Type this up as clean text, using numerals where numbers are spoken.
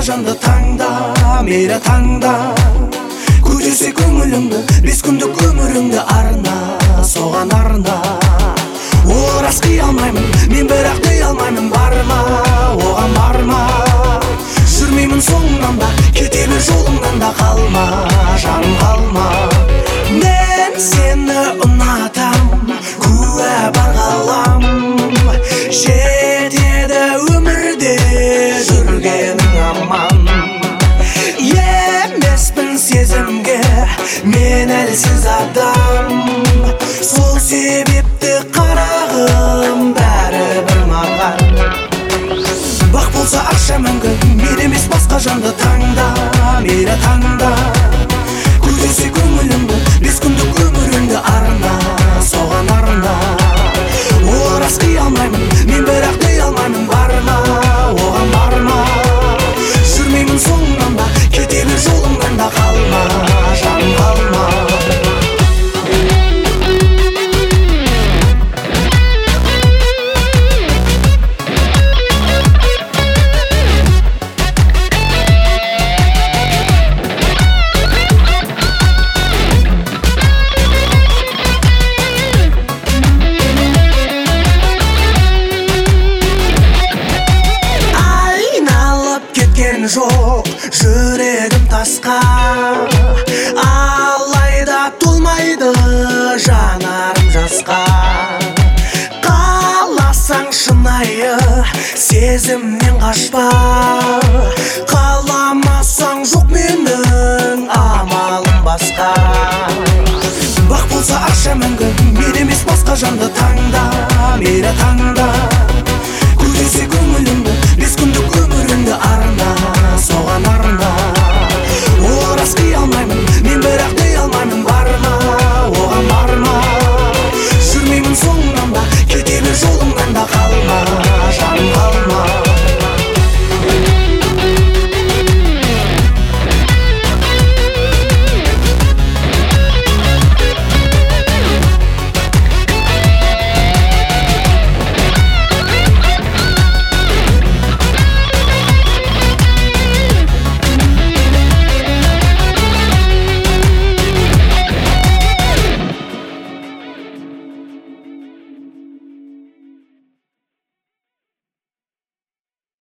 жанды таңда, мейлі таңда. Көтерсе көңіліңді, 5 күндік өміріңді арна, соған арна. Ол рас қия алмаймын, мен бірақ дей алмаймын, барма, оған барма. Жүрмеймін соңынан да, кете бер жолыңнан да, қалма, жаным қалма. Мен сені ұнатам, куә бар ғалам. Жетеді өмірде жүргенің аман. Емеспін сезімге мен әлсіз адам. Сол себепті қарағым бәрібір маған. Бақ болса ақша мәңгі, мен емес басқа жанды таңда, мейлі таңда. Көтерсе көңіліңді, 5 күндік өміріңді арна, соған арна. Ол рас қия алмаймын, мен бірақ дей алмаймын, барма, оған барма. Жүрмеймін соңынан да, кете бер жолыңнан да, қалма, жаным қалма. Жоқ, жүрегім тасқа, алайда толмайды жанарым жасқа. Қаласаң шынайы сезімнен қашпа, қаламасаң жоқ менің амалым басқа. Бақ болса ақша мәңгі, мен емес басқа жанды таңда, мейлі таңда. Көтерсе